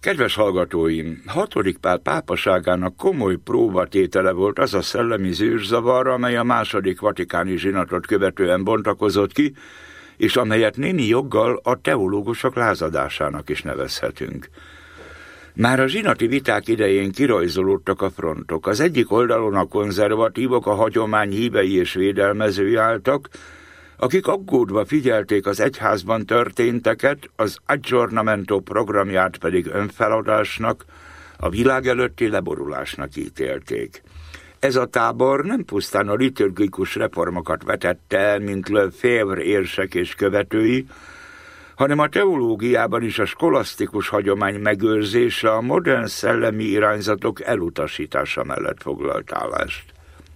Kedves hallgatóim, 6. Pál pápaságának komoly próbatétele volt az a szellemi zűrzavar, amely a II. Vatikáni zsinatot követően bontakozott ki, és amelyet némi joggal a teológusok lázadásának is nevezhetünk. Már a zsinati viták idején kirajzolódtak a frontok. Az egyik oldalon a konzervatívok, a hagyomány hívei és védelmezői álltak, akik aggódva figyelték az egyházban történteket, az aggiornamento programját pedig önfeladásnak, a világ előtti leborulásnak ítélték. Ez a tábor nem pusztán a liturgikus reformokat vetette el, mint Lefebvre érsek és követői, hanem a teológiában is a skolasztikus hagyomány megőrzése, a modern szellemi irányzatok elutasítása mellett foglalt állást.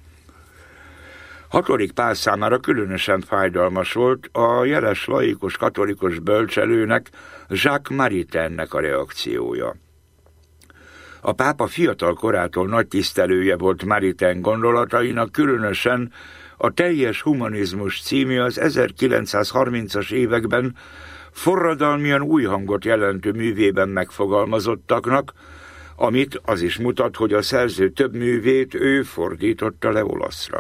6. Pál számára különösen fájdalmas volt a jeles laikus katolikus bölcselőnek, Jacques Maritainnek a reakciója. A pápa fiatal korától nagy tisztelője volt Maritain gondolatainak, különösen a Teljes humanizmus című az 1930-as években forradalmian új hangot jelentő művében megfogalmazottaknak, amit az is mutat, hogy a szerző több művét ő fordította le olaszra.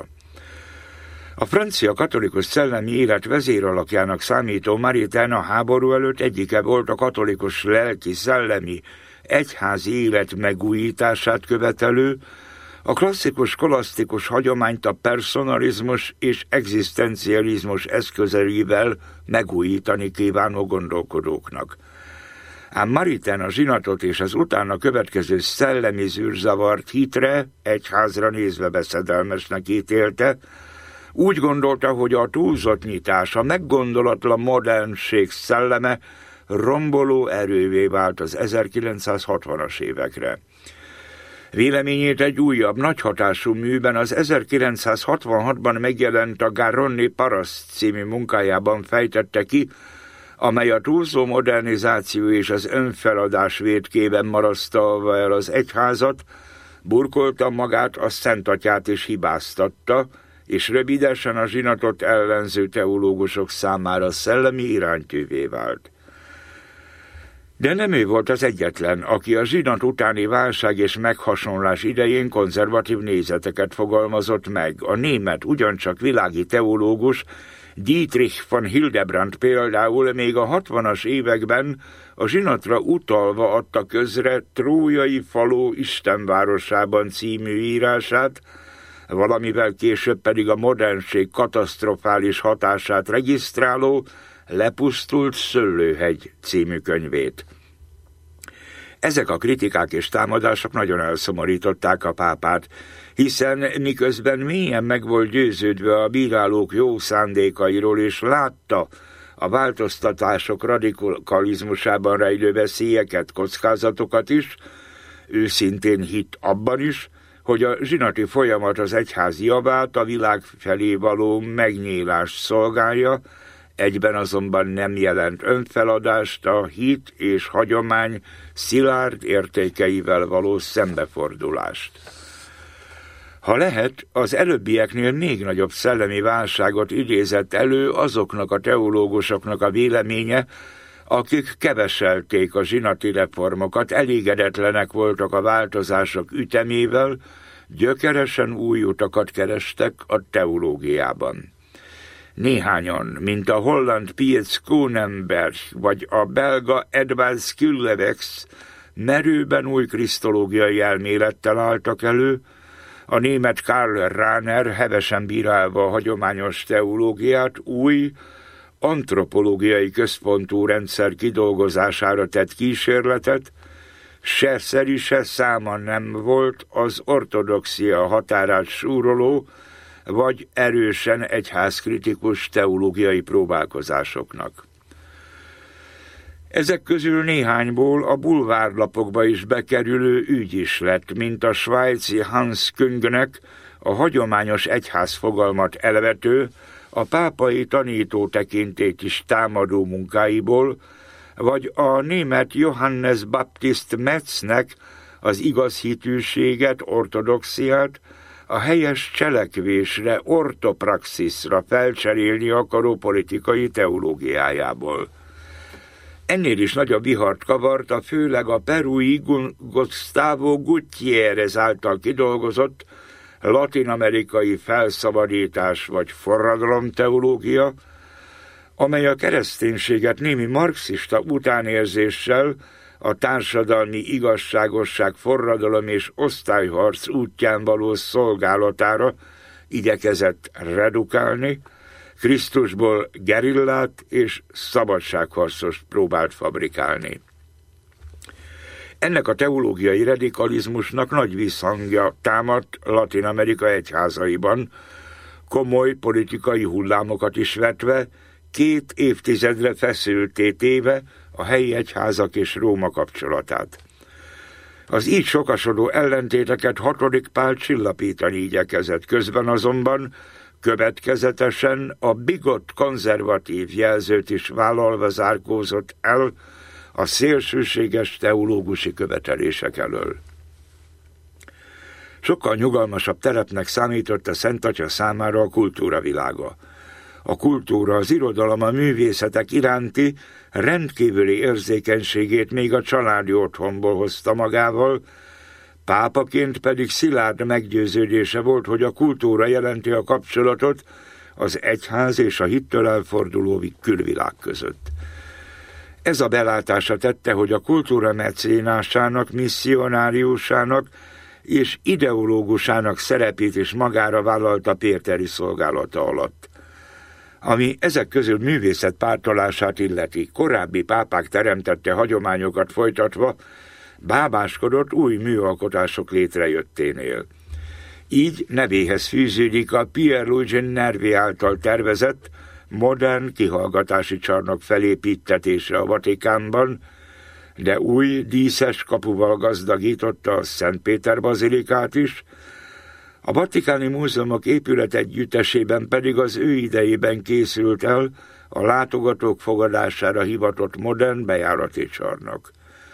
A francia katolikus szellemi élet vezéralakjának számító Maritain a háború előtt egyike volt a katolikus lelki-szellemi egyházi élet megújítását követelő, a klasszikus skolasztikus hagyományt a personalizmus és egzisztencializmus eszközeivel megújítani kívánó gondolkodóknak. Ám Maritain a zsinatot és az utána következő szellemi zűrzavart hitre, egyházra nézve veszedelmesnek ítélte. Úgy gondolta, hogy a túlzott nyitás, a meggondolatlan modernség szelleme romboló erővé vált az 1960-as évekre. Véleményét egy újabb, nagy hatású műben, az 1966-ban megjelent a Garrone Paraszt című munkájában fejtette ki, amely a túlzó modernizáció és az önfeladás vétkében marasztalva el az egyházat, burkolta magát, a Szent Atyát is hibáztatta, és rövidesen a zsinatot ellenző teológusok számára szellemi iránytűvé vált. De nem ő volt az egyetlen, aki a zsinat utáni válság és meghasonlás idején konzervatív nézeteket fogalmazott meg. A német, ugyancsak világi teológus Dietrich von Hildebrand például még a 60-as években a zsinatra utalva adta közre Trójai faló Istenvárosában című írását, valamivel később pedig a modernség katasztrofális hatását regisztráló Lepusztult Szöllőhegy című könyvét. Ezek a kritikák és támadások nagyon elszomorították a pápát, hiszen miközben mélyen meg volt győződve a bírálók jó szándékairól, és látta a változtatások radikalizmusában rejlő veszélyeket, kockázatokat is, őszintén hitt abban is, hogy a zsinati folyamat az egyház javát, a világ felé való megnyílást szolgálja, egyben azonban nem jelent önfeladást, a hit és hagyomány szilárd értékeivel való szembefordulást. Ha lehet, az előbbieknél még nagyobb szellemi válságot idézett elő azoknak a teológusoknak a véleménye, akik keveselték a zsinati reformokat, elégedetlenek voltak a változások ütemével, gyökeresen új utakat kerestek a teológiában. Néhányan, mint a holland Piet Koenenberg vagy a belga Edvard Schullebecks merőben új krisztológiai elmélettel álltak elő, a német Karl Rahner hevesen bírálva a hagyományos teológiát új, antropológiai központú rendszer kidolgozására tett kísérletet, se szeri, se száma nem volt az ortodoxia határát súroló, vagy erősen egyházkritikus teológiai próbálkozásoknak. Ezek közül néhányból a bulvárlapokba is bekerülő ügy is lett, mint a svájci Hans Küngnek a hagyományos egyházfogalmat elvető, a pápai tanítótekintélyt is támadó munkáiból, vagy a német Johannes Baptist Metznek az igazhitűséget, ortodoxiát, a helyes cselekvésre, ortopraxisra felcserélni akaró politikai teológiájából. Ennél is nagyobb vihart kavart a főleg a perui Gustavo Gutiérrez által kidolgozott latin-amerikai felszabadítás vagy forradalomteológia, amely a kereszténységet némi marxista utánérzéssel a társadalmi igazságosság, forradalom és osztályharc útján való szolgálatára igyekezett redukálni, Krisztusból gerillát és szabadságharcost próbált fabrikálni. Ennek a teológiai radikalizmusnak nagy visszhangja támadt Latin-Amerika egyházaiban, komoly politikai hullámokat is vetve, 2 évtizedre feszültté téve a helyi egyházak és Róma kapcsolatát. Az így sokasodó ellentéteket 6. Pál csillapítani igyekezett, közben azonban következetesen a bigott konzervatív jelzőt is vállalva zárkózott el a szélsőséges teológusi követelések elől. Sokkal nyugalmasabb terepnek számított a Szent Atya számára a kultúra világa. A kultúra, az irodalom, a művészetek iránti rendkívüli érzékenységét még a családi otthonból hozta magával, pápaként pedig szilárd meggyőződése volt, hogy a kultúra jelenti a kapcsolatot az egyház és a hittől elforduló külvilág között. Ez a belátása tette, hogy a kultúra mecénásának, misszionáriusának és ideológusának szerepét is magára vállalta péteri szolgálata alatt. Ami ezek közül művészet pártolását illeti, korábbi pápák teremtette hagyományokat folytatva, bábáskodott új műalkotások létrejötténél. Így nevéhez fűződik a Pierluigi Nervi által tervezett modern kihallgatási csarnok felépítetése a Vatikánban, de új díszes kapuval gazdagította a Szent Péter bazilikát is, a vatikáni múzeumok épületegyüttesében pedig az ő idejében készült el a látogatók fogadására hivatott modern bejárati csarnok.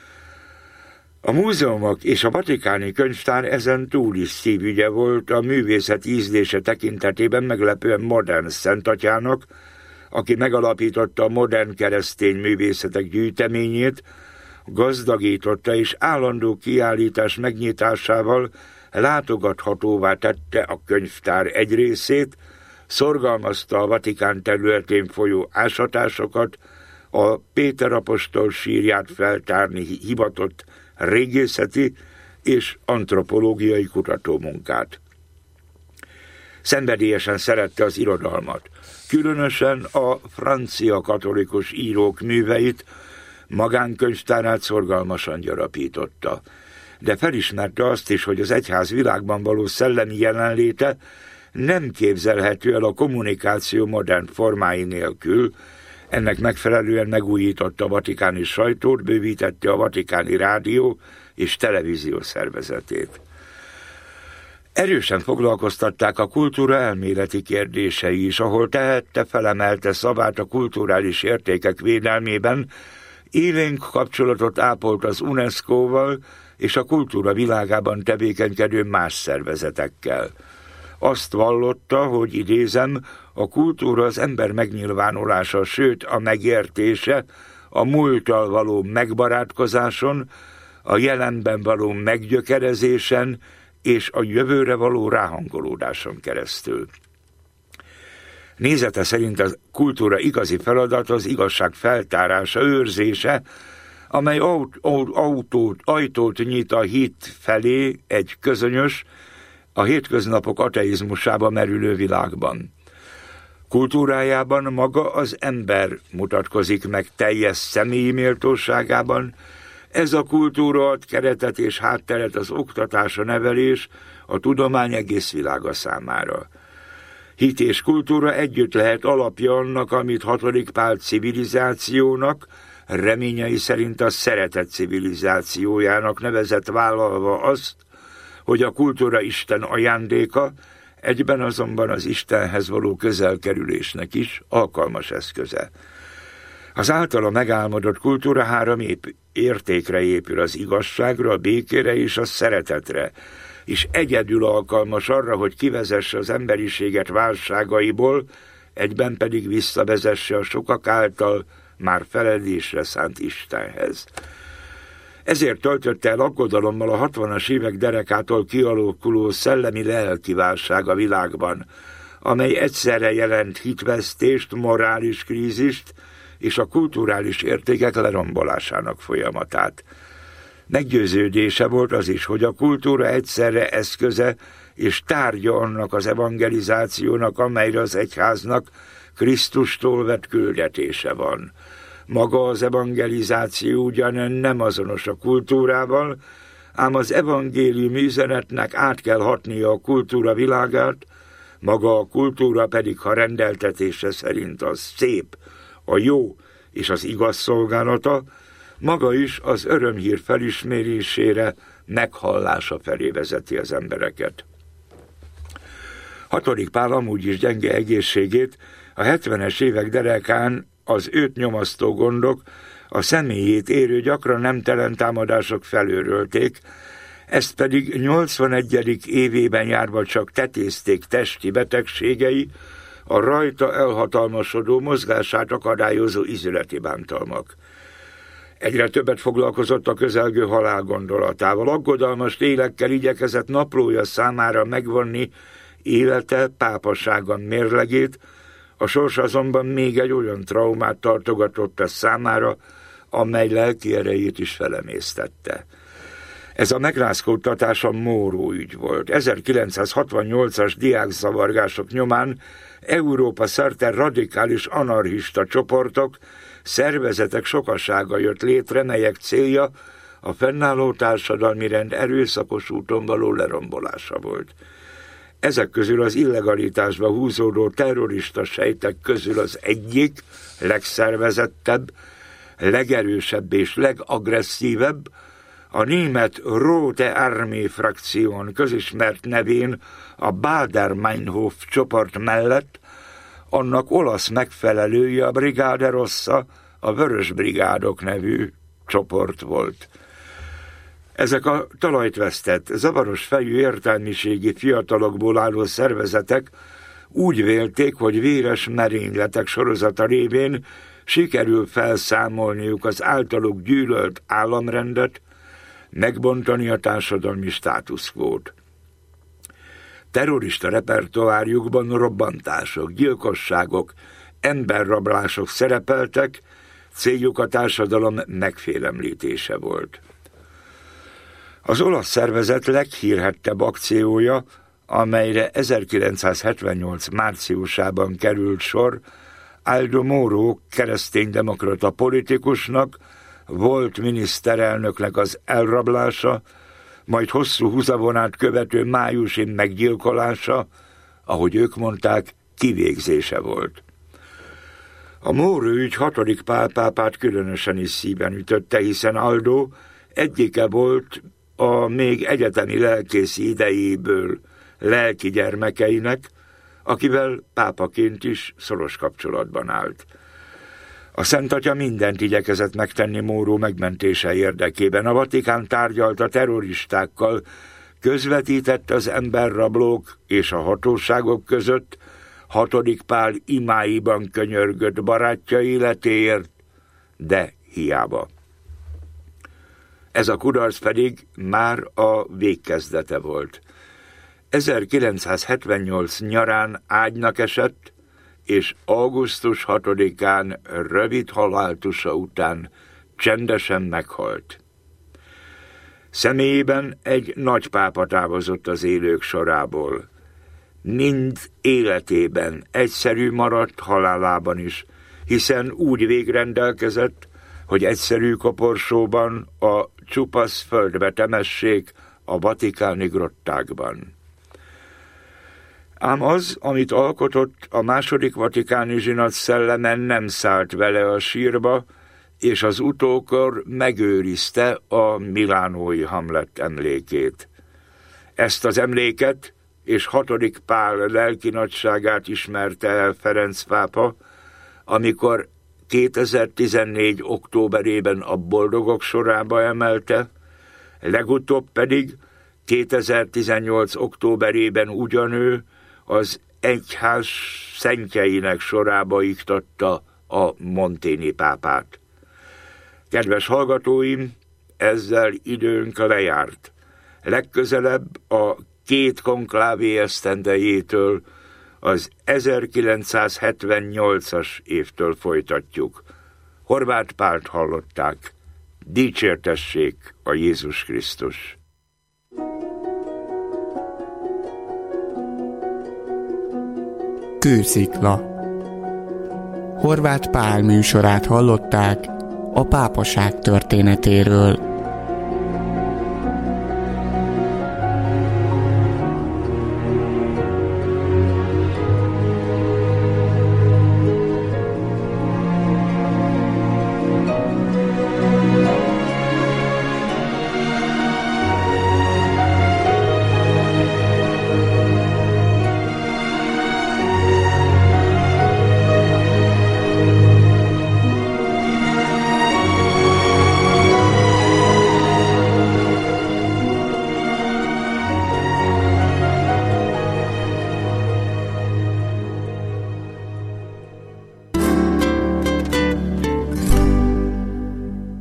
A múzeumok és a vatikáni könyvtár ezen túl is szívügye volt a művészet ízlése tekintetében meglepően modern Szent Atyának, aki megalapította a modern keresztény művészetek gyűjteményét, gazdagította és állandó kiállítás megnyitásával látogathatóvá tette a könyvtár egy részét, szorgalmazta a Vatikán területén folyó ásatásokat, a Péter apostol sírját feltárni hivatott régészeti és antropológiai kutatómunkát. Szenvedélyesen szerette az irodalmat, különösen a francia katolikus írók műveit, magánkönyvtárát szorgalmasan gyarapította, de felismerte azt is, hogy az egyház világban való szellemi jelenléte nem képzelhető el a kommunikáció modern formái nélkül. Ennek megfelelően megújította a vatikáni sajtót, bővítette a vatikáni rádió és televízió szervezetét. Erősen foglalkoztatták a kultúra elméleti kérdései is, ahol tehette, felemelte szavát a kulturális értékek védelmében, élénk kapcsolatot ápolt az UNESCO-val és a kultúra világában tevékenykedő más szervezetekkel. Azt vallotta, hogy idézem, a kultúra az ember megnyilvánulása, sőt a megértése, a múlttal való megbarátkozáson, a jelenben való meggyökerezésen és a jövőre való ráhangolódáson keresztül. Nézete szerint a kultúra igazi feladat az igazság feltárása, őrzése, amely ajtót nyit a hit felé egy közönyös, a hétköznapok ateizmusába merülő világban. Kultúrájában maga az ember mutatkozik meg teljes személyi méltóságában, ez a kultúra ad keretet és hátteret az oktatás, a nevelés, a tudomány egész világa számára. Hit és kultúra együtt lehet alapja annak, amit 6. Pál civilizációnak, reményei szerint a szeretet civilizációjának nevezett, vállalva azt, hogy a kultúra Isten ajándéka, egyben azonban az Istenhez való közelkerülésnek is alkalmas eszköze. Az általa megálmodott kultúra 3 értékre épül: az igazságra, a békére és a szeretetre, és egyedül alkalmas arra, hogy kivezesse az emberiséget válságaiból, egyben pedig visszavezesse a sokak által már feledésre szánt Istenhez. Ezért töltötte el aggodalommal a 60-as évek derekától kialakuló szellemi-lelki válság a világban, amely egyszerre jelent hitvesztést, morális krízist és a kulturális értékek lerombolásának folyamatát. Meggyőződése volt az is, hogy a kultúra egyszerre eszköze és tárgya annak az evangelizációnak, amelyre az egyháznak Krisztustól vett küldetése van. Maga az evangelizáció ugyan nem azonos a kultúrával, ám az evangélium üzenetnek át kell hatnia a kultúra világát, maga a kultúra pedig, ha rendeltetése szerint az szép, a jó és az igaz szolgálata, maga is az örömhír felismerésére, meghallása felé vezeti az embereket. 6. Pál amúgy is gyenge egészségét a 70-es évek derekán az őt nyomasztó gondok, a személyét érő gyakran nemtelen támadások felőrölték, ezt pedig 81. évében járva csak tetézték testi betegségei, a rajta elhatalmasodó mozgását akadályozó ízületi bántalmak. Egyre többet foglalkozott a közelgő halál gondolatával, aggodalmas lélekkel igyekezett naplója számára megvonni élete, pápasága mérlegét, a sors azonban még egy olyan traumát tartogatott a számára, amely lelki erejét is felemésztette. Ez a megrázkódtatás a Móró ügy volt. 1968-as diákzavargások nyomán Európa szerte radikális anarchista csoportok, szervezetek sokasága jött létre, melyek célja a fennálló társadalmi rend erőszakos úton való lerombolása volt. Ezek közül az illegalitásba húzódó terrorista sejtek közül az egyik, legszervezettebb, legerősebb és legagresszívebb, a német Rote Armee frakción közismert nevén a Baader-Meinhof csoport mellett annak olasz megfelelője a Brigade Rossa, a Vörös Brigádok nevű csoport volt. Ezek a talajt vesztett, zavaros fejű értelmiségi fiatalokból álló szervezetek úgy vélték, hogy véres merényletek sorozata révén sikerül felszámolniuk az általuk gyűlölt államrendet, megbontani a társadalmi státuszkvót. Terrorista repertoárjukban robbantások, gyilkosságok, emberrablások szerepeltek, céljuk a társadalom megfélemlítése volt. Az olasz szervezet leghírhettebb akciója, amelyre 1978. márciusában került sor, Aldo Moro kereszténydemokrata politikusnak, volt miniszterelnöknek az elrablása, majd hosszú húzavonát követő májusi meggyilkolása, ahogy ők mondták, kivégzése volt. A Moro ügy 6. Pál pápát különösen is szíven ütötte, hiszen Aldo egyike volt a még egyetemi lelkészi idejéből lelki gyermekeinek, akivel pápaként is szoros kapcsolatban állt. A Szent Atya mindent igyekezett megtenni Móró megmentése érdekében. A Vatikán tárgyalt a terroristákkal, közvetített az emberrablók és a hatóságok között, 6. Pál imáiban könyörgött barátja életéért, de hiába. Ez a kudarc pedig már a végkezdete volt. 1978 nyarán ágynak esett, és augusztus 6-án rövid haláltusa után csendesen meghalt. Személyében egy nagypápa távozott az élők sorából. Mind életében egyszerű maradt, halálában is, hiszen úgy végrendelkezett, hogy egyszerű koporsóban a csupasz földbe temessék a vatikáni grottákban. Ám az, amit alkotott, a második vatikáni zsinat szelleme nem szállt vele a sírba, és az utókor megőrizte a milánói Hamlet emlékét. Ezt az emléket és 6. Pál lelki nagyságát ismerte el Ferenc pápa, amikor 2014. októberében a boldogok sorába emelte, legutóbb pedig 2018. októberében ugyanő az egyház szentjeinek sorába iktatta a Monténi pápát. Kedves hallgatóim, ezzel időnk lejárt. Legközelebb a 2 konklávé esztendejétől, az 1978-as évtől folytatjuk. Horváth Pált hallották. Dicsértessék a Jézus Krisztus! Kőszikla. Horváth Pál műsorát hallották a pápaság történetéről.